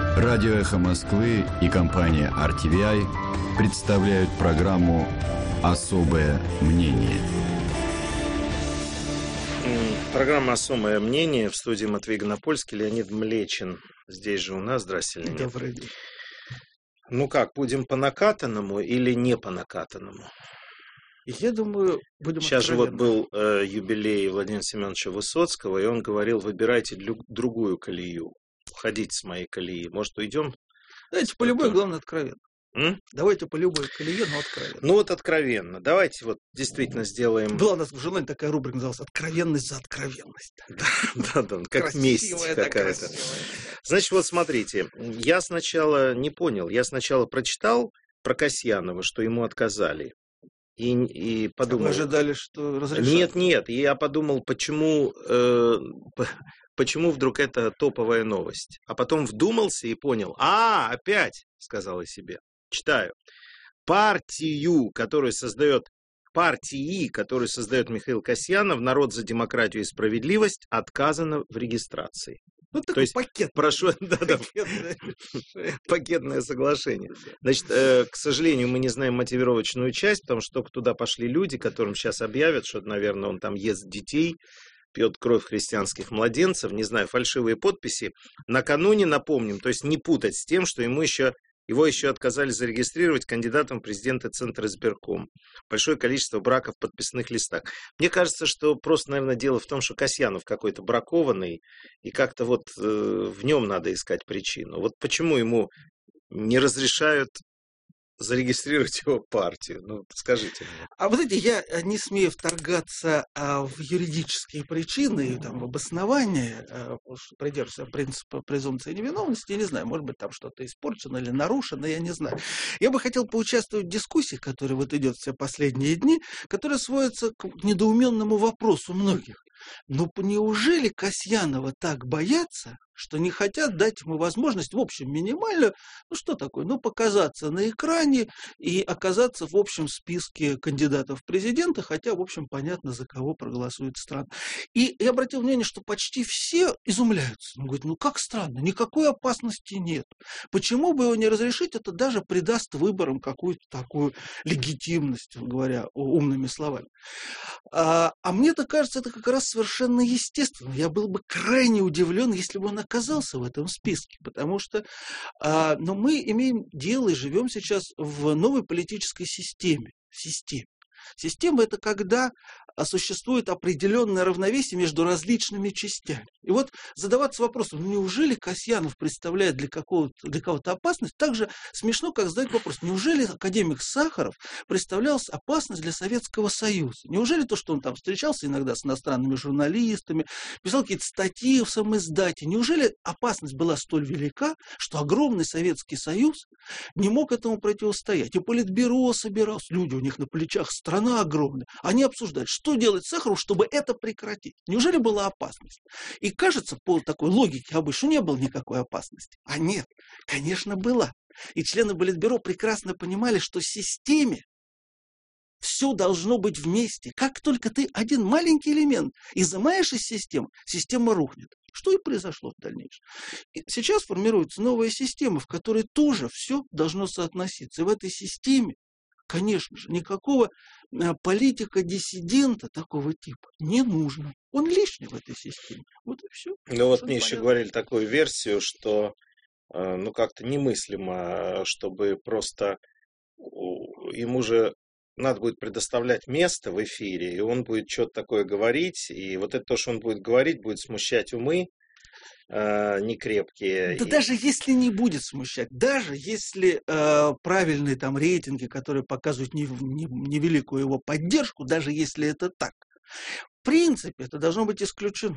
Радио «Эхо Москвы» и компания RTVI представляют программу «Особое мнение». Программа «Особое мнение». В студии Матвей Гонопольский, Леонид Млечин. Здесь же у нас. Здравствуйте, Леонид. Добрый день. Ну как, будем по накатанному или не по накатанному? Я думаю, будем Сейчас же вот откровенны. был юбилей Владимира Семеновича Высоцкого, и он говорил: выбирайте другую колею. Уходите с моей колеи. Может, уйдем? Давайте по любой, главное, откровенно. Давайте по любой колее, но откровенно. Ну вот откровенно. Давайте вот действительно сделаем... Была у нас в журнале такая рубрика, называлась «Откровенность за откровенность». Да, как месть какая-то. Значит, вот смотрите, я сначала не понял. Я сначала прочитал про Касьянова, что ему отказали. И подумал... Вы ожидали, что разрешат? Нет. И я подумал, почему вдруг это топовая новость. А потом вдумался и понял. Опять, сказал я себе. Читаю. Партии, которую создает Михаил Касьянов, «Народ за демократию и справедливость», отказано в регистрации. Ну, То есть пакет. прошу, пакетное соглашение. Значит, к сожалению, мы не знаем мотивировочную часть, потому что только туда пошли люди, которым сейчас объявят, что, наверное, он там ест детей, пьет кровь христианских младенцев, не знаю, фальшивые подписи. Накануне, напомним, то есть не путать с тем, что его еще отказали зарегистрировать кандидатом в президенты Центра избирком. Большое количество браков в подписных листах. Мне кажется, что просто, наверное, дело в том, что Касьянов какой-то бракованный, и как-то вот в нем надо искать причину. Вот почему ему не разрешают зарегистрировать его партию? Ну, скажите мне. А вы знаете, я не смею вторгаться в юридические причины, в обоснования, придерживаюсь принципа презумпции невиновности, я не знаю, может быть, там что-то испорчено или нарушено, я не знаю. Я бы хотел поучаствовать в дискуссии, которая вот идет все последние дни, которая сводится к недоуменному вопросу многих. Но неужели Касьянова так боятся, что не хотят дать ему возможность, в общем, минимальную, показаться на экране и оказаться в общем списке кандидатов в президенты, хотя, в общем, понятно, за кого проголосует страна. И я обратил внимание, что почти все изумляются. Он говорит, как странно, никакой опасности нет. Почему бы его не разрешить? Это даже придаст выборам какую-то такую легитимность, говоря умными словами. А мне-то кажется, это как раз совершенно естественно. Я был бы крайне удивлен, если бы он оказался в этом списке, потому что мы имеем дело и живем сейчас в новой политической системе. Система – это когда существует определенное равновесие между различными частями. И вот задаваться вопросом, неужели Касьянов представляет для кого-то опасность, так же смешно, как задать вопрос, неужели академик Сахаров представлял опасность для Советского Союза? Неужели то, что он там встречался иногда с иностранными журналистами, писал какие-то статьи в самоиздате, неужели опасность была столь велика, что огромный Советский Союз не мог этому противостоять? И Политбюро собиралось, люди у них на плечах, страна огромная, они обсуждают, что делать Сахарову, чтобы это прекратить. Неужели была опасность? И кажется, по такой логике обычно не было никакой опасности. А нет, конечно, была. И члены Политбюро прекрасно понимали, что в системе все должно быть вместе. Как только ты один маленький элемент изымаешь из системы, система рухнет. Что и произошло в дальнейшем. И сейчас формируется новая система, в которой тоже все должно соотноситься. И в этой системе, конечно же, никакого политика-диссидента такого типа не нужно. Он лишний в этой системе. Вот и все. Ну вот мне еще говорили такую версию, что как-то немыслимо, чтобы просто ему же надо будет предоставлять место в эфире, и он будет что-то такое говорить, и вот это то, что он будет говорить, будет смущать умы некрепкие. Да даже если не будет смущать, даже если правильные там рейтинги, которые показывают невеликую его поддержку, даже если это так, в принципе, это должно быть исключено.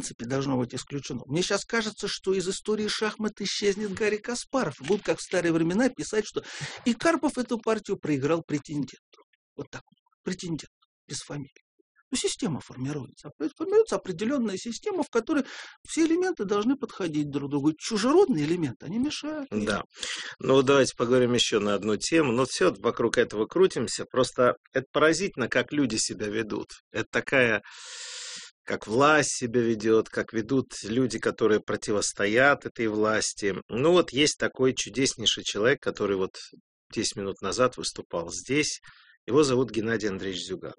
Мне сейчас кажется, что из истории шахмат исчезнет Гарри Каспаров. Будут, как в старые времена, писать, что и Карпов эту партию проиграл претенденту. Вот так вот. Претендент. Без фамилии. Система формируется. Формируется определенная система, в которой все элементы должны подходить друг к другу. Чужеродные элементы, они мешают. Да. Давайте поговорим еще на одну тему. Все вокруг этого крутимся. Просто это поразительно, как люди себя ведут. Это такая как власть себя ведет, как ведут люди, которые противостоят этой власти. Ну вот есть такой чудеснейший человек, который вот 10 минут назад выступал здесь. Его зовут Геннадий Андреевич Зюганов.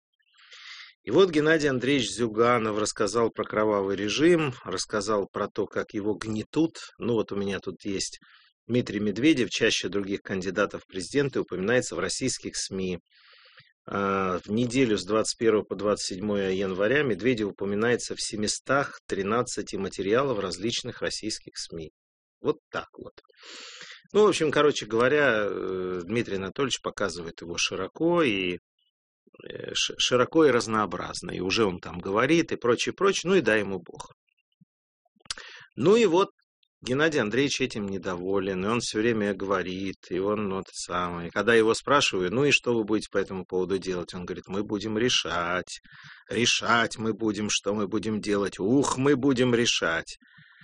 И вот Геннадий Андреевич Зюганов рассказал про кровавый режим, рассказал про то, как его гнетут. Ну вот у меня тут есть Дмитрий Медведев, чаще других кандидатов в президенты, упоминается в российских СМИ. В неделю с 21 по 27 января Медведев упоминается в 713 материалов различных российских СМИ. Вот так вот. Ну, в общем, короче говоря, Дмитрий Анатольевич показывает его широко и разнообразно. И уже он там говорит и прочее, прочее. Ну и дай ему Бог. Ну и вот Геннадий Андреевич этим недоволен, и он все время говорит, и он вот самое. Когда его спрашиваю, ну и что вы будете по этому поводу делать? Он говорит, мы будем решать мы будем, что мы будем делать. Мы будем решать.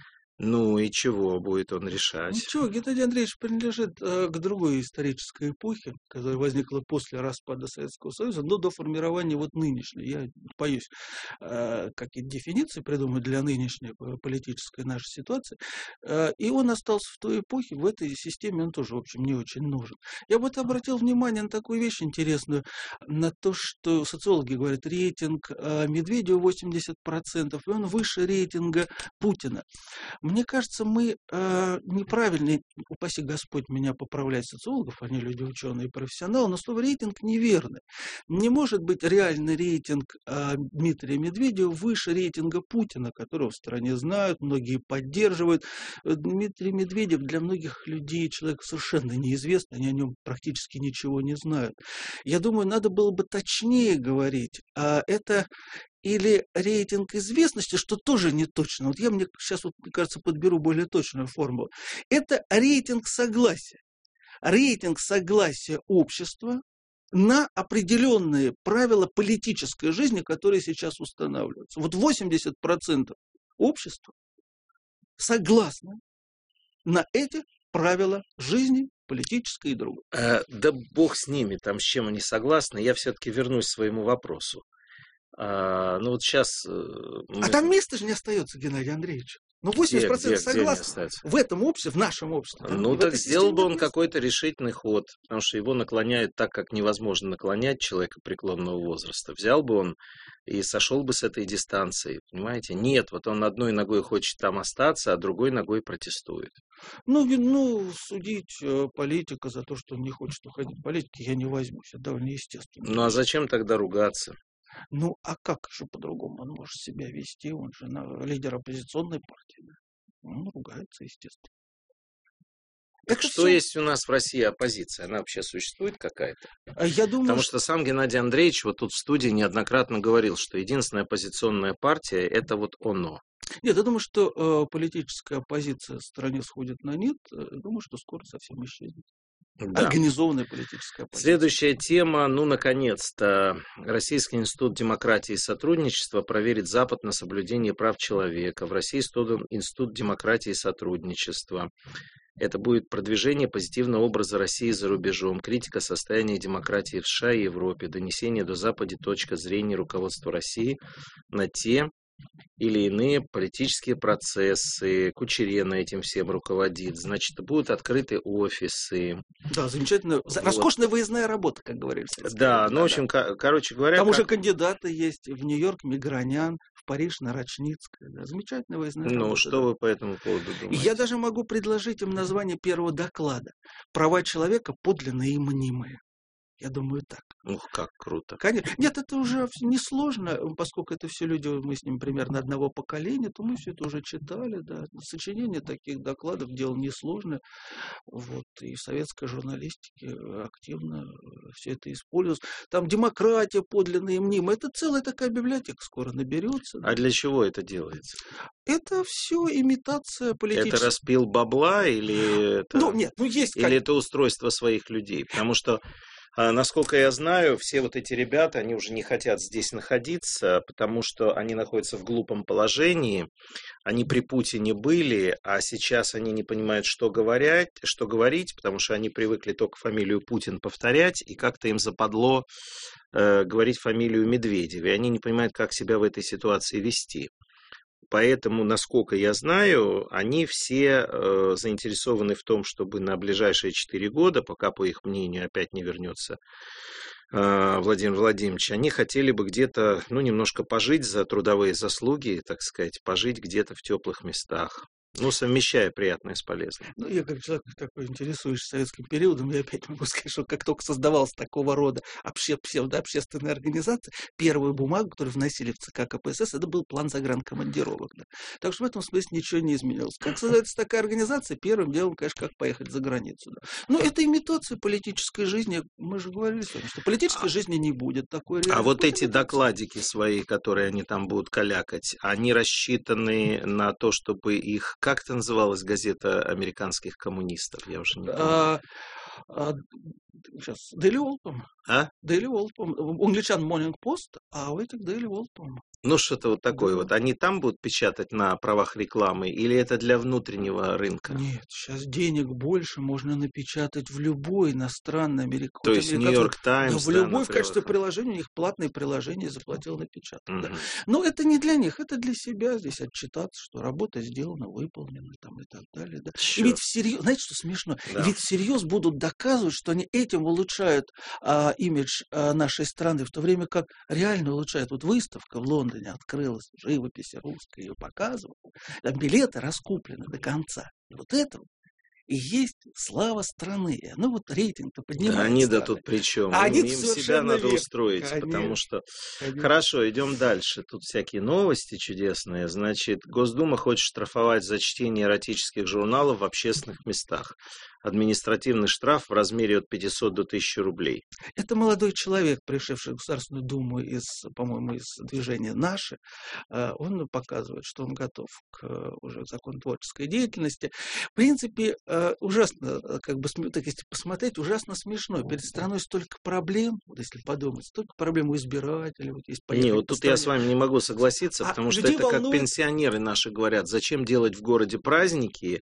Ну и чего будет он решать? Ничего, Геннадий Андреевич принадлежит к другой исторической эпохе, которая возникла после распада Советского Союза, но до формирования вот нынешней. Я боюсь какие-то дефиниции придумать для нынешней политической нашей ситуации. И он остался в той эпохе, в этой системе он тоже, в общем, не очень нужен. Я бы обратил внимание на такую вещь интересную, на то, что социологи говорят, рейтинг Медведева 80%, и он выше рейтинга Путина. Мне кажется, мы неправильно, упаси Господь меня поправлять социологов, они люди ученые и профессионалы, но слово рейтинг неверно. Не может быть реальный рейтинг Дмитрия Медведева выше рейтинга Путина, которого в стране знают, многие поддерживают. Дмитрий Медведев для многих людей человек совершенно неизвестный, они о нем практически ничего не знают. Я думаю, надо было бы точнее говорить. Это или рейтинг известности, что тоже не точно. Вот я мне сейчас, мне кажется, подберу более точную формулу. Это рейтинг согласия. Рейтинг согласия общества на определенные правила политической жизни, которые сейчас устанавливаются. Вот 80% общества согласны на эти правила жизни, политической и другой. Да бог с ними, там с чем они согласны. Я все-таки вернусь к своему вопросу. Ну вот сейчас... там места же не остается, Геннадий Андреевич. Ну 80% согласны в этом обществе, в нашем обществе. Ну так сделал бы он какой-то решительный ход, потому что его наклоняют так, как невозможно наклонять человека преклонного возраста. Взял бы он и сошел бы с этой дистанции, понимаете? Нет, вот он одной ногой хочет там остаться, а другой ногой протестует. Ну, судить политика за то, что он не хочет уходить в политику, я не возьмусь. Это довольно естественно. Ну а зачем тогда ругаться? Ну, а как еще по-другому он может себя вести? Он же лидер оппозиционной партии. Да? Он ругается, естественно. Так это что все... есть у нас в России оппозиция? Она вообще существует какая-то? Я думаю, потому что сам Геннадий Андреевич вот тут в студии неоднократно говорил, что единственная оппозиционная партия – это вот ОНО. Нет, я думаю, что политическая оппозиция в стране сходит на нет. Я думаю, что скоро совсем исчезнет. Да. Организованная политическая оппозиция. Следующая тема, наконец-то, Российский институт демократии и сотрудничества проверит Запад на соблюдение прав человека. В России создан институт демократии и сотрудничества. Это будет продвижение позитивного образа России за рубежом, критика состояния демократии в США и Европе, донесение до Запада точки зрения руководства России на те или иные политические процессы. Кучерена этим всем руководит. Значит, будут открыты офисы. Да, замечательно. Вот. Роскошная выездная работа, как говорили. Да, в общем, короче говоря... Там уже кандидаты есть в Нью-Йорк, Мигранян, в Париж, Нарочницкая. Да, замечательная выездная работа. Ну, что вы по этому поводу думаете? Я даже могу предложить им название первого доклада. «Права человека подлинные и мнимые». Я думаю, так. Ух, как круто. Конечно. Нет, это уже несложно, поскольку это все люди, мы с ним примерно одного поколения, то мы все это уже читали, да. Сочинение таких докладов дело несложное. Вот. И в советской журналистике активно все это используется. Там демократия подлинная и мнимая. Это целая такая библиотека скоро наберется. А для чего это делается? Это все имитация политической. Это распил бабла или это... Нет, есть... Или это устройство своих людей? Потому что Насколько я знаю, все вот эти ребята, они уже не хотят здесь находиться, потому что они находятся в глупом положении. Они при Путине были, а сейчас они не понимают, что говорить, потому что они привыкли только фамилию Путин повторять, и как-то им западло говорить фамилию Медведев, и они не понимают, как себя в этой ситуации вести. Поэтому, насколько я знаю, они все заинтересованы в том, чтобы на ближайшие 4 года, пока, по их мнению, опять не вернется Владимир Владимирович, они хотели бы где-то, немножко пожить за трудовые заслуги, так сказать, пожить где-то в теплых местах. Совмещая приятное с полезным. Я как человек такой интересующийся советским периодом, я опять могу сказать, что как только создавалась такого рода псевдообщественная организация, первую бумагу, которую вносили в ЦК КПСС, это был план загранкомандировок. Да. Так что в этом смысле ничего не изменилось. Как создается такая организация, первым делом, конечно, как поехать за границу. Да. Но это имитация политической жизни. Мы же говорили с вами, что политической жизни не будет такой. А вот эти докладики свои, которые они там будут калякать, они рассчитаны на то, чтобы их... Как это называлась газета американских коммунистов? Я уже не помню. Сейчас, Daily World, по-моему. Daily World, по-моему. У англичан Morning Post, а у этих Daily World, по-моему. Что-то вот такое вот. Они там будут печатать на правах рекламы или это для внутреннего рынка? Нет, сейчас денег больше можно напечатать в любой иностранной американской. То есть Нью-Йорк Таймс, в любой, в качестве приложения, у них платное приложение заплатил напечатать. Да. Но это не для них, это для себя здесь отчитаться, что работа сделана, выполнена там, и так далее. Да. И ведь всерьез, знаете, что смешно? Да. Ведь всерьез будут доказывать, что они этим улучшают имидж нашей страны, в то время как реально улучшают. Вот выставка в Лондоне открылась, живописи русской ее показывают, там билеты раскуплены до конца. И вот это и есть слава страны. Рейтинг-то поднимается. Они-то тут при чем? Им себя надо устроить, конечно, потому что... Конечно. Хорошо, идем дальше. Тут всякие новости чудесные. Значит, Госдума хочет штрафовать за чтение эротических журналов в общественных местах. Административный штраф в размере от 500 до 1000 рублей. Это молодой человек, пришедший в Государственную Думу по-моему, из движения «Наши». Он показывает, что он готов к уже законотворческой деятельности. В принципе, ужасно, если посмотреть, ужасно смешно. Перед страной столько проблем, если подумать, столько проблем у избирателей. Вот тут я с вами не могу согласиться, потому что это как пенсионеры наши говорят, зачем делать в городе праздники,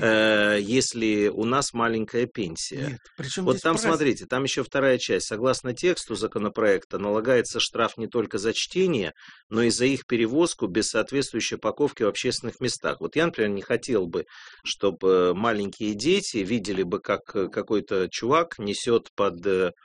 если у нас маленькая пенсия. Нет, вот там, смотрите, там еще вторая часть. Согласно тексту законопроекта, налагается штраф не только за чтение, но и за их перевозку без соответствующей упаковки в общественных местах. Вот я, например, не хотел бы, чтобы маленькие дети видели бы, как какой-то чувак несет под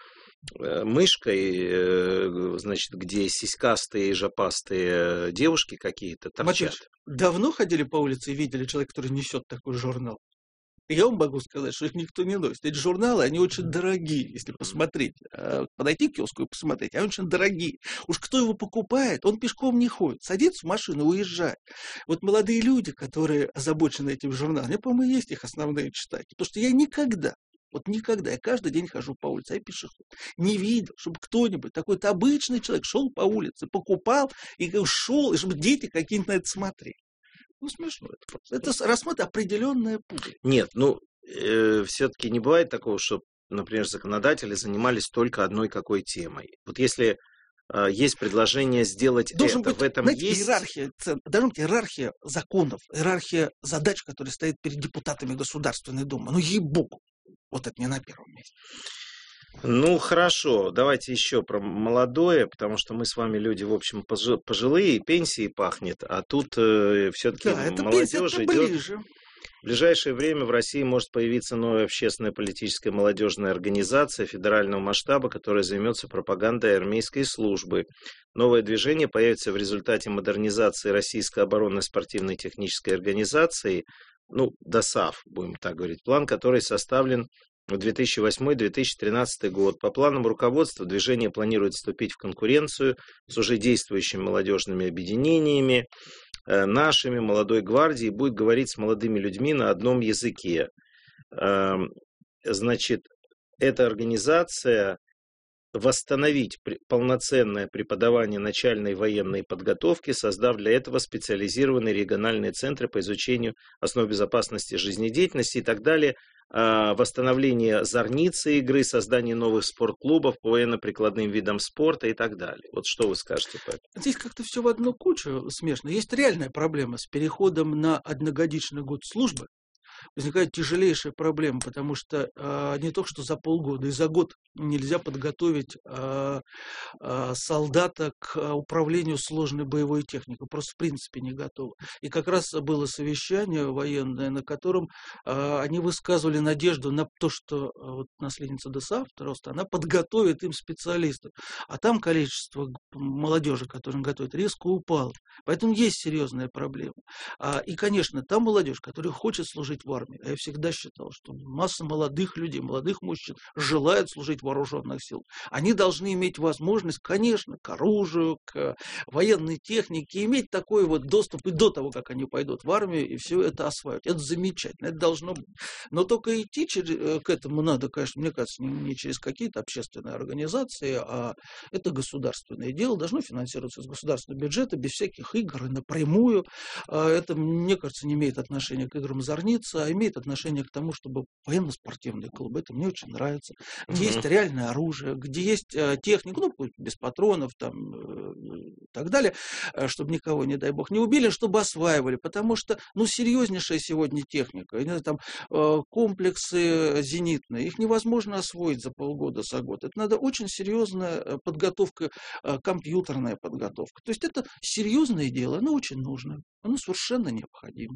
мышкой, значит, где сиськастые и жопастые девушки какие-то торчат. Давно ходили по улице и видели человека, который несет такой журнал? Я вам могу сказать, что их никто не носит. Эти журналы, они очень дорогие, если посмотреть. Подойти к киоску и посмотреть, они очень дорогие. Уж кто его покупает, он пешком не ходит. Садится в машину, уезжает. Вот молодые люди, которые озабочены этим журналом, по-моему, есть их основные читатели. Потому что я никогда, я каждый день хожу по улице, я пешеход, не видел, чтобы кто-нибудь, такой-то обычный человек, шел по улице, покупал и ушел, и чтобы дети какие-нибудь на это смотрели. Смешно это просто. Это рассмотрит определенная публика. Нет, все-таки не бывает такого, что, например, законодатели занимались только одной какой темой. Вот если есть предложение сделать должен это, быть, в этом есть... Должна быть иерархия законов, иерархия задач, которые стоят перед депутатами Государственной Думы. Ей-богу, вот это не на первом месте. Хорошо, давайте еще про молодое, потому что мы с вами люди, в общем, пожилые, пенсии пахнет, а тут все-таки молодежь идет. Ближе. В ближайшее время в России может появиться новая общественная политическая молодежная организация федерального масштаба, которая займется пропагандой армейской службы. Новое движение появится в результате модернизации Российской оборонной спортивной технической организации, ДОСААФ, будем так говорить, план, который составлен в 2008-2013 год. По планам руководства движение планирует вступить в конкуренцию с уже действующими молодежными объединениями, нашими, молодой гвардией, будет говорить с молодыми людьми на одном языке. Значит, эта организация восстановить полноценное преподавание начальной военной подготовки, создав для этого специализированные региональные центры по изучению основ безопасности жизнедеятельности и так далее, восстановление зорницы игры, создание новых спортклубов по военно-прикладным видам спорта и так далее. Вот что вы скажете по этому? Здесь как-то все в одну кучу смешно. Есть реальная проблема с переходом на одногодичный год службы. Возникает тяжелейшая проблема, потому что не только что за полгода, и за год нельзя подготовить солдата к управлению сложной боевой техникой. Просто в принципе не готовы. И как раз было совещание военное, на котором они высказывали надежду на то, что вот наследница ДСА, просто она подготовит им специалистов. А там количество молодежи, которую готовят, резко упало. Поэтому есть серьезная проблема. И, конечно, та молодежь, которая хочет служить в армии, я всегда считал, что масса молодых людей, молодых мужчин желают служить в вооруженных силах. Они должны иметь возможность, конечно, к оружию, к военной технике, иметь такой вот доступ и до того, как они пойдут в армию, и все это осваивать. Это замечательно, это должно быть. Но только идти к этому надо, конечно, мне кажется, не через какие-то общественные организации, а это государственное дело, должно финансироваться из государственного бюджета, без всяких игр и напрямую. Это, мне кажется, не имеет отношения к играм зорницы, а имеет отношение к тому, чтобы военно-спортивные клубы, это мне очень нравится, где есть реальное оружие, где есть техника, ну, без патронов там, и так далее, чтобы никого, не дай бог, не убили, чтобы осваивали, потому что, ну, серьезнейшая сегодня техника, там комплексы зенитные, их невозможно освоить за полгода, за год. Это надо очень серьезная подготовка, компьютерная подготовка. То есть это серьезное дело, оно очень нужно, оно совершенно необходимо.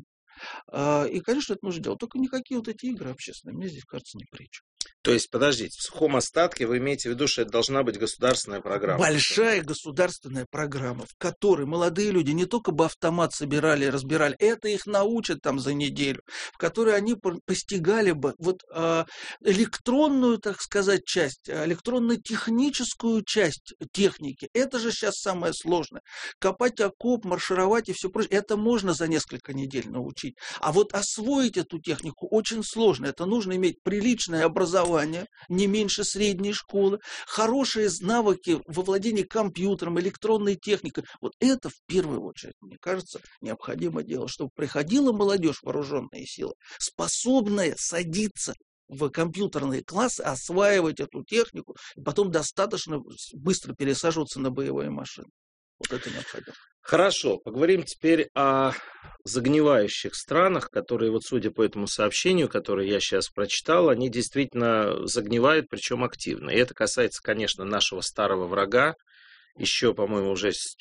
И, конечно, это нужно делать. Только никакие вот эти игры общественные, мне здесь кажется, ни при чем. То есть, подождите, в сухом остатке вы имеете в виду, что это должна быть государственная программа? Большая государственная программа, в которой молодые люди не только бы автомат собирали и разбирали, это их научат там за неделю, в которой они постигали бы вот электронную, так сказать, часть, электронно-техническую часть техники. Это же сейчас самое сложное. Копать окоп, маршировать и все прочее. Это можно за несколько недель научить. А вот освоить эту технику очень сложно. Это нужно иметь приличное образование, не меньше средней школы, хорошие навыки во владении компьютером, электронной техникой. Вот это в первую очередь, мне кажется, необходимо делать, чтобы приходила молодежь, вооруженные силы, способная садиться в компьютерные классы, осваивать эту технику, и потом достаточно быстро пересаживаться на боевые машины. Вот это необходимо. Хорошо, поговорим теперь о загнивающих странах, которые, вот судя по этому сообщению, которое я сейчас прочитал, они действительно загнивают, причем активно. И это касается, конечно, нашего старого врага, еще, по-моему, уже с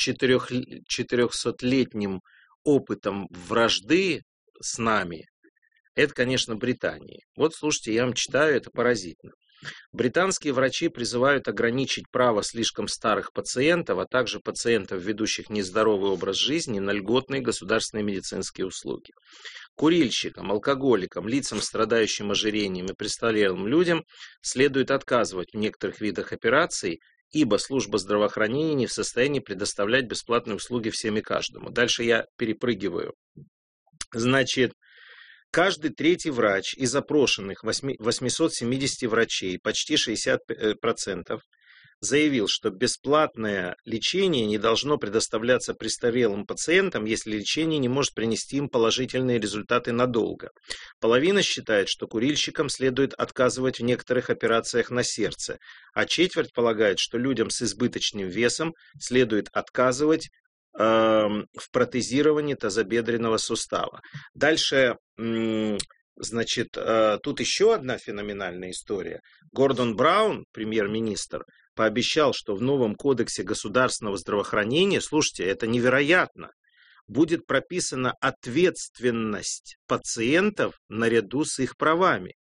400-летним опытом вражды с нами. Это, конечно, Британия. Вот, слушайте, я вам читаю, это поразительно. Британские врачи призывают ограничить право слишком старых пациентов, а также пациентов, ведущих нездоровый образ жизни, на льготные государственные медицинские услуги. Курильщикам, алкоголикам, лицам, страдающим ожирением и престарелым людям следует отказывать в некоторых видах операций, ибо служба здравоохранения не в состоянии предоставлять бесплатные услуги всем и каждому. Дальше я перепрыгиваю. Значит, каждый третий врач из опрошенных 870 врачей, почти 60%, заявил, что бесплатное лечение не должно предоставляться престарелым пациентам, если лечение не может принести им положительные результаты надолго. Половина считает, что курильщикам следует отказывать в некоторых операциях на сердце, а четверть полагает, что людям с избыточным весом следует отказывать в протезировании тазобедренного сустава. Дальше, значит, тут еще одна феноменальная история. Гордон Браун, премьер-министр, пообещал, что в новом кодексе государственного здравоохранения, слушайте, это невероятно, будет прописана ответственность пациентов наряду с их правами.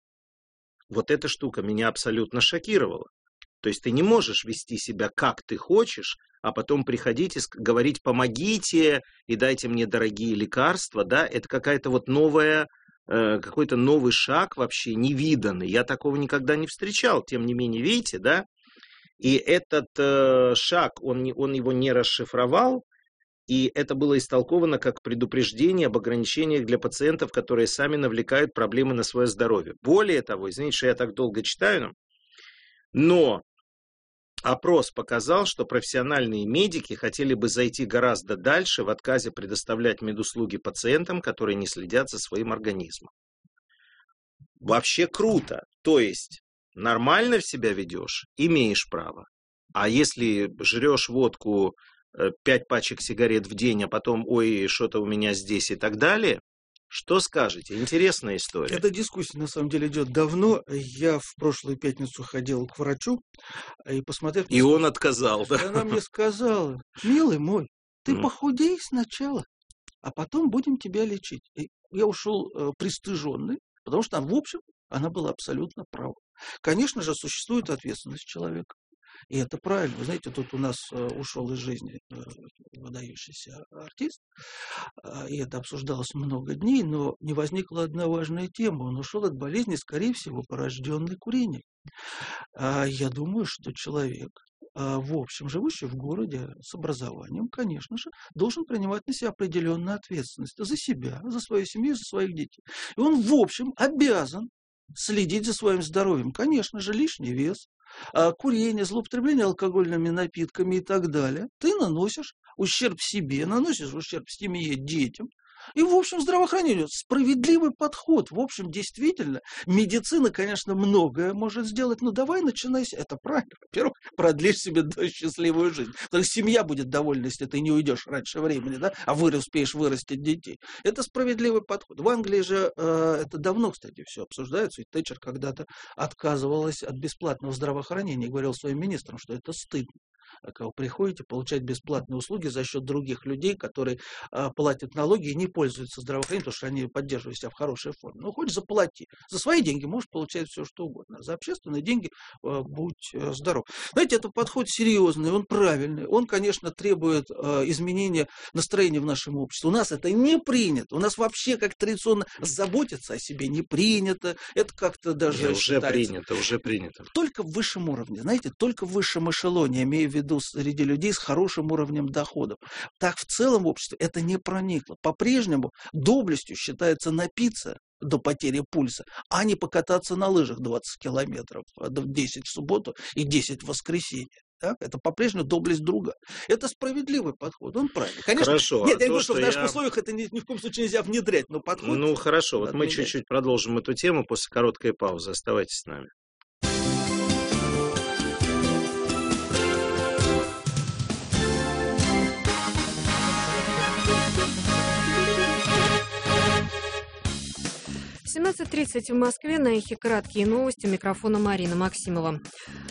Вот эта штука меня абсолютно шокировала. То есть ты не можешь вести себя как ты хочешь, а потом приходить и говорить «помогите» и «дайте мне дорогие лекарства». Да? Это какая-то вот новая, какой-то новый шаг вообще невиданный. Я такого никогда не встречал. Тем не менее, видите, да? И этот шаг, он его не расшифровал, и это было истолковано как предупреждение об ограничениях для пациентов, которые сами навлекают проблемы на свое здоровье. Более того, извините, что я так долго читаю, но Опрос показал, что профессиональные медики хотели бы зайти гораздо дальше в отказе предоставлять медуслуги пациентам, которые не следят за своим организмом. Вообще круто. То есть нормально себя ведешь, имеешь право. А если жрешь водку, 5 пачек сигарет в день, а потом, ой, что-то у меня здесь и так далее, что скажете? Интересная история. Эта дискуссия, на самом деле, идет давно. Я в прошлую пятницу ходил к врачу и посмотрев... И он отказал, да? Она мне сказала: милый мой, ты похудей сначала, а потом будем тебя лечить. И я ушел пристыженный, потому что, в общем, она была абсолютно права. Конечно же, существует ответственность человека. И это правильно. Вы знаете, тут у нас ушел из жизни выдающийся артист, и это обсуждалось много дней, но не возникла одна важная тема. Он ушел от болезни, скорее всего, порожденной курением. Я думаю, что человек, в общем, живущий в городе с образованием, конечно же, должен принимать на себя определенную ответственность за себя, за свою семью, за своих детей. И он, в общем, обязан следить за своим здоровьем. Конечно же, лишний вес, курение, злоупотребление алкогольными напитками и так далее. Ты наносишь ущерб себе, наносишь ущерб семье, детям. И, в общем, здравоохранение – справедливый подход. В общем, действительно, медицина, конечно, многое может сделать, но давай начинай. Это правильно. Во-первых, продлишь себе счастливую жизнь. То есть семья будет довольна, если ты не уйдешь раньше времени, да, а успеешь вырастить детей. Это справедливый подход. В Англии же это давно, кстати, все обсуждается. И Тэтчер когда-то отказывалась от бесплатного здравоохранения и говорил своим министрам, что это стыдно. Когда вы приходите получать бесплатные услуги за счет других людей, которые платят налоги и не пользуются здравоохранением, потому что они поддерживают себя в хорошей форме. Ну, хочешь, заплати. За свои деньги можешь получать все, что угодно. За общественные деньги будь здоров. Знаете, это подход серьезный, он правильный. Он, конечно, требует изменения настроения в нашем обществе. У нас это не принято. У нас вообще, как традиционно, заботиться о себе не принято. Это как-то даже уже принято. Только в высшем уровне, знаете, только в высшем эшелоне, имею в виду среди людей с хорошим уровнем доходов. Так в целом в обществе это не проникло. По-прежнему доблестью считается напиться до потери пульса, а не покататься на лыжах 20 километров, 10 в субботу и 10 в воскресенье. Так? Это по-прежнему доблесть друга. Это справедливый подход, он правильный. Конечно, хорошо, нет, я говорю, что в наших условиях это ни в коем случае нельзя внедрять, но подход... Ну, хорошо, вот мы чуть-чуть продолжим эту тему после короткой паузы. Оставайтесь с нами. В 17:30 в Москве. На эхе краткие новости. У микрофона Марина Максимова.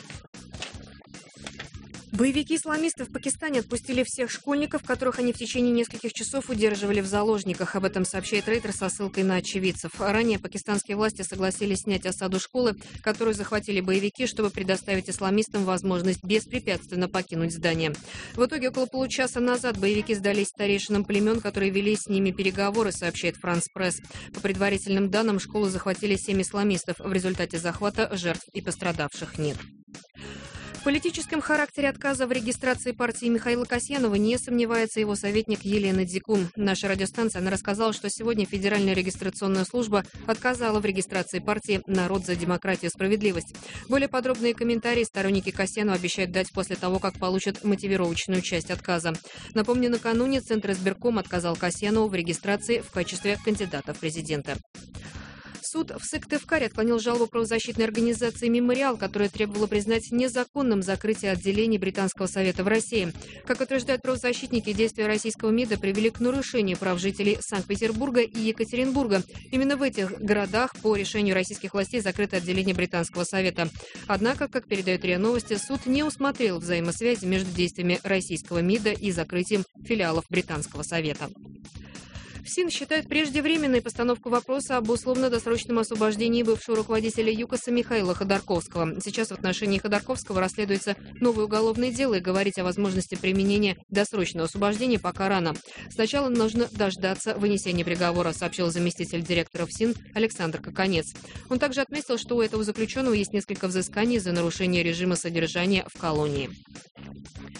Боевики исламистов в Пакистане отпустили всех школьников, которых они в течение нескольких часов удерживали в заложниках. Об этом сообщает Рейтер со ссылкой на очевидцев. Ранее пакистанские власти согласились снять осаду школы, которую захватили боевики, чтобы предоставить исламистам возможность беспрепятственно покинуть здание. В итоге около получаса назад боевики сдались старейшинам племен, которые вели с ними переговоры, сообщает Франс Пресс. По предварительным данным, школу захватили 7 исламистов. В результате захвата жертв и пострадавших нет. В политическом характере отказа в регистрации партии Михаила Касьянова не сомневается его советник Елена Дзикун. Наша радиостанция, она рассказала, что сегодня Федеральная регистрационная служба отказала в регистрации партии «Народ за демократию и справедливость». Более подробные комментарии сторонники Касьянова обещают дать после того, как получат мотивировочную часть отказа. Напомню, накануне Центр избирком отказал Касьянову в регистрации в качестве кандидата в президенты. Суд в Сыктывкаре отклонил жалобу правозащитной организации «Мемориал», которая требовала признать незаконным закрытие отделений Британского совета в России. Как утверждают правозащитники, действия российского МИДа привели к нарушению прав жителей Санкт-Петербурга и Екатеринбурга. Именно в этих городах по решению российских властей закрыто отделение Британского совета. Однако, как передает РИА Новости, суд не усмотрел взаимосвязи между действиями российского МИДа и закрытием филиалов Британского совета. ФСИН считает преждевременной постановку вопроса об условно-досрочном освобождении бывшего руководителя ЮКОСа Михаила Ходорковского. Сейчас в отношении Ходорковского расследуется новое уголовное дело, и говорить о возможности применения досрочного освобождения пока рано. Сначала нужно дождаться вынесения приговора, сообщил заместитель директора ФСИН Александр Коконец. Он также отметил, что у этого заключенного есть несколько взысканий за нарушение режима содержания в колонии.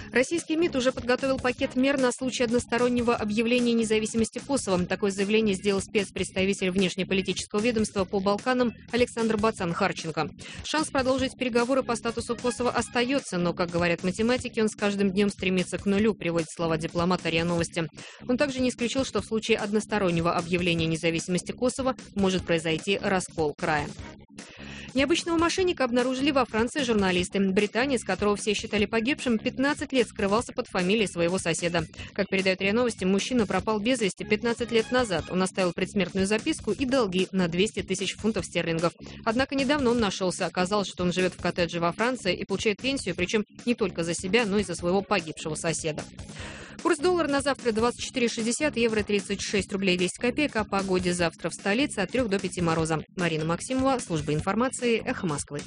Российский МИД уже подготовил пакет мер на случай одностороннего объявления независимости Косово. Такое заявление сделал спецпредставитель внешнеполитического ведомства по Балканам Александр Бацан-Харченко. Шанс продолжить переговоры по статусу Косово остается, но, как говорят математики, он с каждым днем стремится к нулю, приводит слова дипломата РИА Новости. Он также не исключил, что в случае одностороннего объявления независимости Косово может произойти раскол края. Необычного мошенника обнаружили во Франции журналисты. Британец, которого все считали погибшим, 15 лет скрывался под фамилией своего соседа. Как передает РИА Новости, мужчина пропал без вести 15 лет назад. Он оставил предсмертную записку и долги на 200 тысяч фунтов стерлингов. Однако недавно он нашелся. Оказалось, что он живет в коттедже во Франции и получает пенсию, причем не только за себя, но и за своего погибшего соседа. Курс доллара на завтра 24,60, евро 36 рублей 10 копеек. О погоде завтра в столице от 3 до 5 мороза. Марина Максимова, служба информации, Эхо Москвы.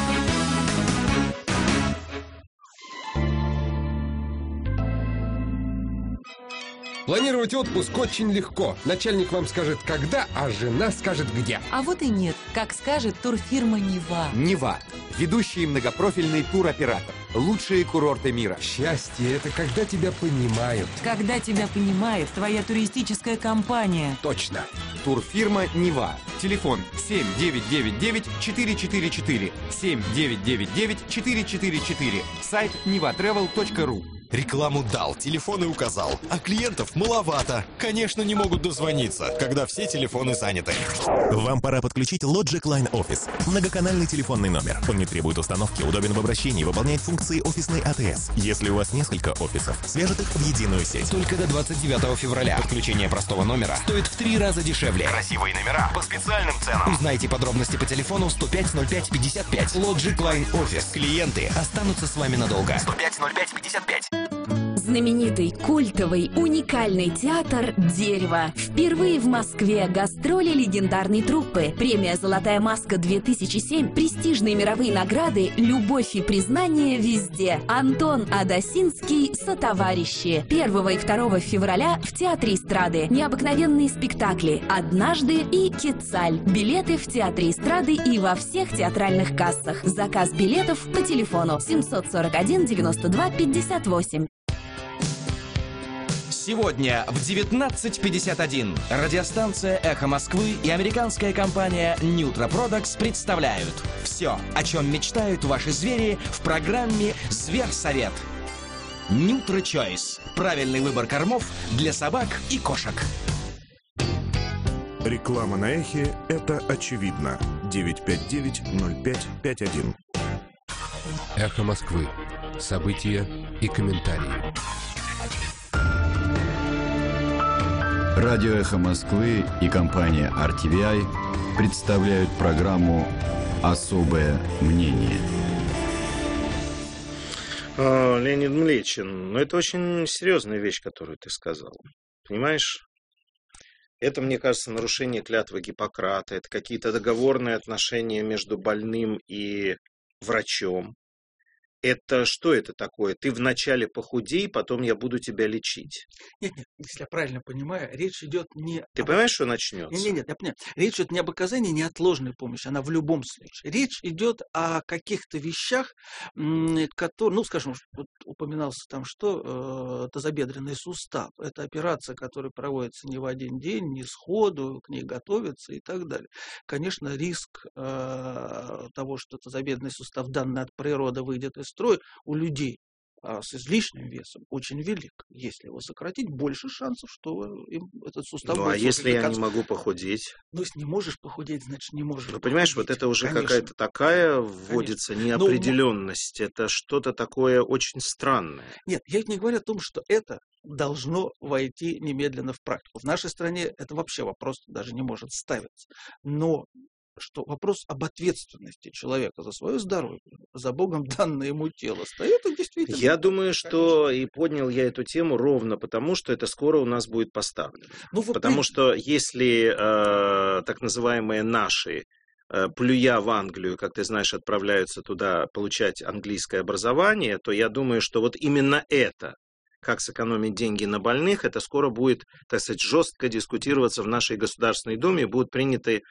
Планировать отпуск очень легко. Начальник вам скажет когда, а жена скажет где. А вот и нет. Как скажет турфирма «Нева». «Нева» – ведущий многопрофильный туроператор. Лучшие курорты мира. Счастье – это когда тебя понимают. Когда тебя понимает твоя туристическая компания. Точно. Турфирма «Нева». Телефон 7999-444. 7999-444. Сайт nevatravel.ru. Рекламу дал, телефоны указал, а клиентов маловато. Конечно, не могут дозвониться, когда все телефоны заняты. Вам пора подключить Logic Line Office. Многоканальный телефонный номер. Он не требует установки, удобен в обращении, выполняет функции офисной АТС. Если у вас несколько офисов, свяжет их в единую сеть. Только до 29 февраля. Подключение простого номера стоит в 3 раза дешевле. Красивые номера по специальным ценам. Узнайте подробности по телефону 105 05 55. Logic Line Office. Клиенты останутся с вами надолго. 105 05 55. Знаменитый, культовый, уникальный театр «Дерево». Впервые в Москве гастроли легендарной труппы. Премия «Золотая маска-2007», престижные мировые награды, любовь и признание везде. Антон Адасинский «Сотоварищи». 1 и 2 февраля в Театре эстрады. Необыкновенные спектакли «Однажды» и «Кецаль». Билеты в Театре эстрады и во всех театральных кассах. Заказ билетов по телефону 741 92 58. Сегодня в 19:51 радиостанция «Эхо Москвы» и американская компания Nutra Products представляют все, о чем мечтают ваши звери в программе «Зверсовет». Nutra Choice. Правильный выбор кормов для собак и кошек. Реклама на Эхе – это очевидно. 959-0551. Эхо Москвы. События и комментарии. Радио «Эхо Москвы» и компания RTVI представляют программу «Особое мнение». Леонид Млечин, это очень серьезная вещь, которую ты сказал. Понимаешь? Это, мне кажется, нарушение клятвы Гиппократа. Это какие-то договорные отношения между больным и врачом. Это что это такое? Ты вначале похудей, потом я буду тебя лечить. Нет, если я правильно понимаю, речь идет не... Ты понимаешь, что начнется? Нет, я понимаю. Речь идет не об оказании неотложной помощи, она в любом случае. Речь идет о каких-то вещах, которые, скажем, вот упоминался там, что тазобедренный сустав. Это операция, которая проводится не в один день, не сходу, к ней готовятся и так далее. Конечно, риск того, что тазобедренный сустав, данный от природы, выйдет из строя, у людей с излишним весом очень велик. Если его сократить, больше шансов, что им этот сустав будет... А если я не могу похудеть? Если не можешь похудеть, значит не можешь. Понимаешь, вот это уже какая-то такая вводится неопределенность. Это что-то такое очень странное. Нет, я не говорю о том, что это должно войти немедленно в практику. В нашей стране это вообще вопрос даже не может ставиться. Но что вопрос об ответственности человека за свое здоровье, за Богом данное ему тело стоит, это действительно... Я думаю, что и поднял я эту тему ровно потому, что это скоро у нас будет поставлено. Потому что если так называемые наши, плюя в Англию, как ты знаешь, отправляются туда получать английское образование, то я думаю, что вот именно это, как сэкономить деньги на больных, это скоро будет, так сказать, жестко дискутироваться в нашей Государственной Думе, будут приняты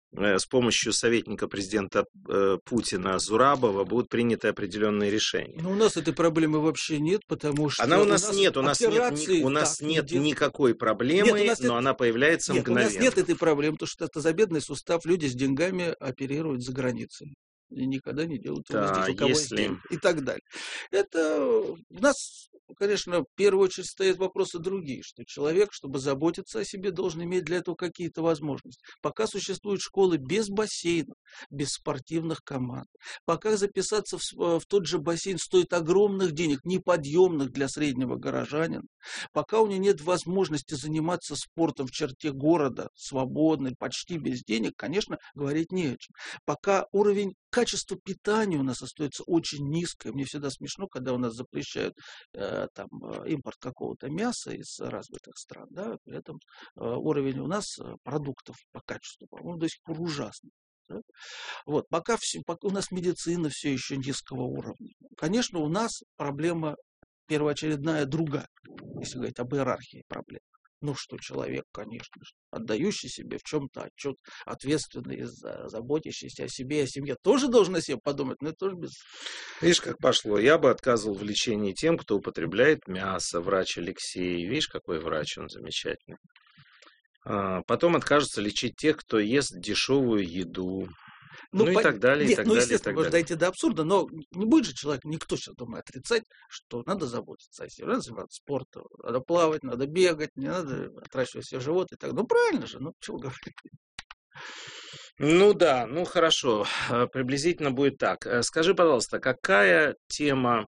с помощью советника президента Путина Зурабова будут приняты определенные решения. Но у нас этой проблемы вообще нет, потому что... У нас нет никакой проблемы, но она появляется мгновенно. У нас нет этой проблемы, потому что это за бедный сустав, люди с деньгами оперируют за границей. И никогда не делают здесь, у кого есть деньги, и так далее. Это у нас, конечно, в первую очередь стоят вопросы другие, что человек, чтобы заботиться о себе, должен иметь для этого какие-то возможности. Пока существуют школы без бассейнов, без спортивных команд, пока записаться в тот же бассейн стоит огромных денег, неподъемных для среднего горожанина, пока у него нет возможности заниматься спортом в черте города, свободно, почти без денег, конечно, говорить не о чем. Пока качество питания у нас остается очень низкое. Мне всегда смешно, когда у нас запрещают импорт какого-то мяса из развитых стран. Да? При этом уровень у нас продуктов по качеству, по-моему, до сих пор ужасный. Да? Вот, пока у нас медицина все еще низкого уровня. Конечно, у нас проблема первоочередная другая, если говорить об иерархии проблем. Ну что, человек, конечно же, отдающий себе в чем-то отчет, ответственный, заботящийся о себе и о семье, тоже должен о себе подумать, но это тоже без... Видишь, как пошло. Я бы отказывал в лечении тем, кто употребляет мясо. Врач Алексей. Видишь, какой врач он замечательный. Потом откажется лечить тех, кто ест дешевую еду. И так далее, и так далее. Естественно, можно дойти до абсурда, но не будет же человек, никто сейчас, думаю, отрицать, что надо заботиться о себе, надо заниматься спортом, надо плавать, надо бегать, не надо отращивать себе живот и так. Ну, правильно же, чего говорить. Ну да, хорошо, приблизительно будет так. Скажи, пожалуйста, какая тема,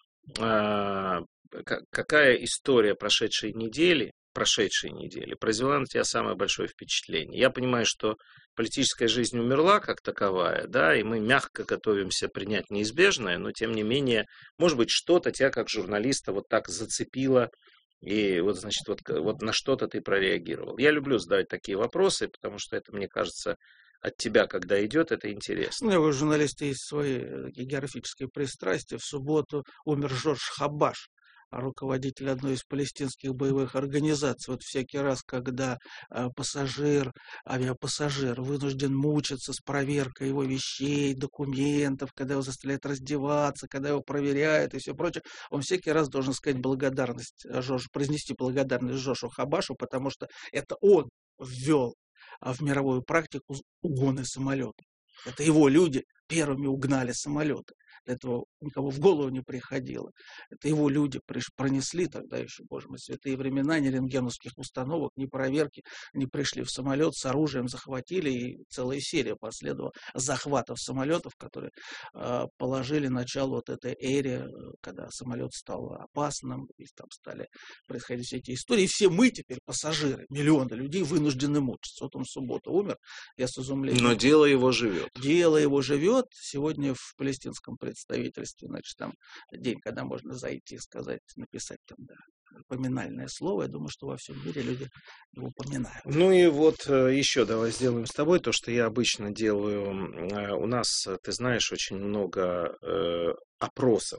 какая история прошедшей недели произвела на тебя самое большое впечатление? Я понимаю, что политическая жизнь умерла как таковая, да, и мы мягко готовимся принять неизбежное, но тем не менее, может быть, что-то тебя как журналиста вот так зацепило, и вот на что-то ты прореагировал. Я люблю задавать такие вопросы, потому что это, мне кажется, от тебя, когда идет, это интересно. У журналиста есть свои географические пристрастия. В субботу умер Жорж Хабаш, руководитель одной из палестинских боевых организаций. Вот всякий раз, когда авиапассажир вынужден мучиться с проверкой его вещей, документов, когда его заставляют раздеваться, когда его проверяют и все прочее, он всякий раз должен сказать произнести благодарность Жоржу Хабашу, потому что это он ввел в мировую практику угоны самолетов. Это его люди первыми угнали самолеты. Этого никому в голову не приходило. Это его люди пронесли тогда еще, боже мой, святые времена, ни рентгеновских установок, ни проверки, не пришли в самолет с оружием, захватили, и целая серия последовала захватов самолетов, которые положили начало вот этой эре, когда самолет стал опасным, и там стали происходить все эти истории. И все мы теперь пассажиры, миллионы людей вынуждены мучиться. Вот он в субботу умер, я с изумлением. Но дело его живет. Дело его живет. Сегодня в палестинском представительстве, значит, там день, когда можно зайти, сказать, написать там, поминальное слово. Я думаю, что во всем мире люди его поминают. И вот еще давай сделаем с тобой то, что я обычно делаю. У нас, ты знаешь, очень много опросов.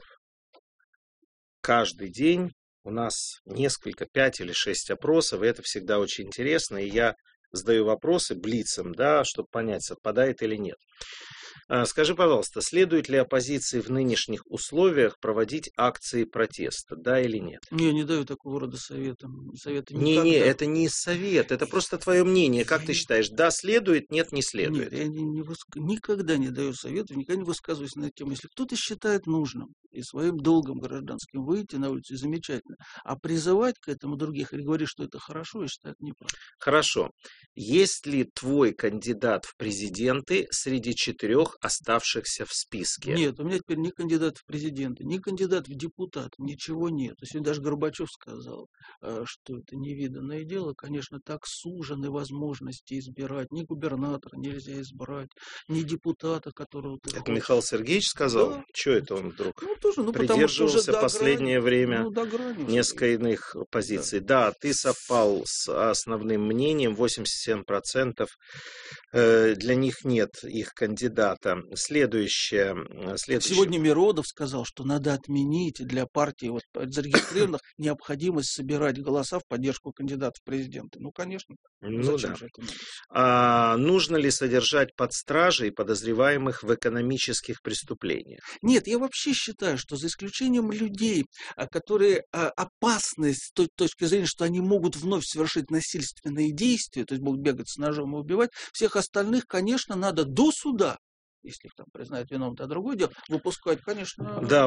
Каждый день у нас 5 или 6 опросов, и это всегда очень интересно. И я задаю вопросы блицем, да, чтобы понять, совпадает или нет. Скажи, пожалуйста, следует ли оппозиции в нынешних условиях проводить акции протеста, да или нет? Не даю такого рода совета. Это не совет, это просто твое мнение. Как ты считаешь, да, следует, нет, не следует? Нет, я никогда не даю советов, никогда не высказываюсь на эту тему. Если кто-то считает нужным и своим долгом гражданским выйти на улицу, замечательно. А призывать к этому других или говорить, что это хорошо, я считаю, это неправильно. Хорошо. Есть ли твой кандидат в президенты среди 4 оставшихся в списке? Нет, у меня теперь ни кандидат в президенты, ни кандидат в депутаты, ничего нет. Сегодня даже Горбачев сказал, что это невиданное дело. Конечно, так сужены возможности избирать. Ни губернатора нельзя избрать, ни депутата, которого ты хочешь. Михаил Сергеевич сказал? Да. Чего это он вдруг придерживался в последнее время несколько иных позиций? Да, ты совпал с основным мнением, 87% для них нет их кандидата. маловато. Следующее. Сегодня Миродов сказал, что надо отменить для партии вот, зарегистрированных необходимость собирать голоса в поддержку кандидатов в президенты. Ну, конечно. Зачем же это? Нужно ли содержать под стражей подозреваемых в экономических преступлениях? Нет, я вообще считаю, что за исключением людей, которые опасны с той точки зрения, что они могут вновь совершить насильственные действия, то есть будут бегать с ножом и убивать, всех остальных, конечно, надо до суда, если их там признают виновным, это другое дело, выпускать, конечно. Да,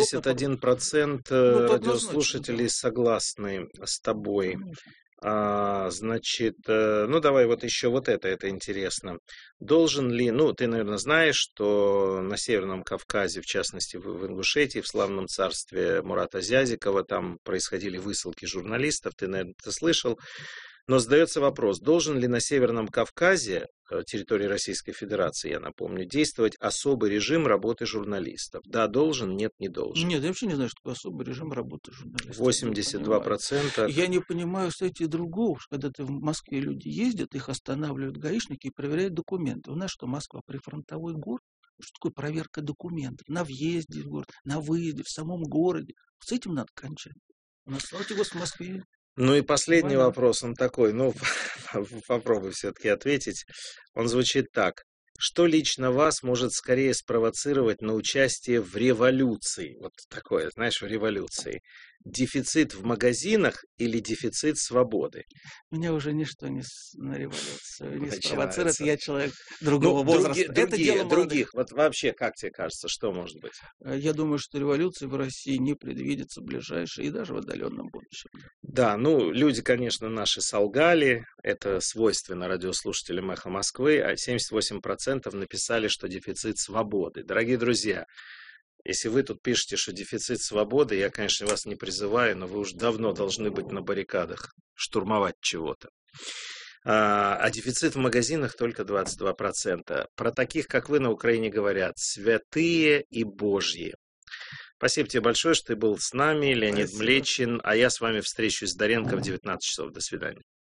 81% радиослушателей согласны с тобой. Значит, ну давай вот еще вот это интересно. Должен ли, ты, наверное, знаешь, что на Северном Кавказе, в частности в Ингушетии, в славном царстве Мурата Зязикова, там происходили высылки журналистов, ты, наверное, это слышал. Но задается вопрос, должен ли на Северном Кавказе, территории Российской Федерации, я напомню, действовать особый режим работы журналистов? Да, должен, нет, не должен. Нет, я вообще не знаю, что такое особый режим работы журналистов. 82%. Я не понимаю, кстати, другого. Когда в Москве люди ездят, их останавливают гаишники и проверяют документы. У нас что, Москва прифронтовой город? Что такое проверка документов? На въезде в город, на выезде, в самом городе. С этим надо кончать. У нас, слава тебе, в Москве. Ну и последний вопрос, он такой, попробуй все-таки ответить. Он звучит так. Что лично вас может скорее спровоцировать на участие в революции? Вот такое, знаешь, в революции. Дефицит в магазинах или дефицит свободы? Меня уже ничто на революцию не спровоцирует. Я человек другого возраста. Других. Вот вообще, как тебе кажется, что может быть? Я думаю, что революции в России не предвидится в ближайшее и даже в отдаленном будущем. Да, люди, конечно, наши солгали. Это свойственно радиослушателям «Эхо Москвы», а 78% написали, что дефицит свободы. Дорогие друзья, если вы тут пишете, что дефицит свободы, я, конечно, вас не призываю, но вы уже давно должны быть на баррикадах, штурмовать чего-то. А дефицит в магазинах только 22%. Про таких, как вы, на Украине говорят святые и божьи. Спасибо тебе большое, что ты был с нами, Леонид Млечин. А я с вами встречусь с Доренко в 19 часов. До свидания.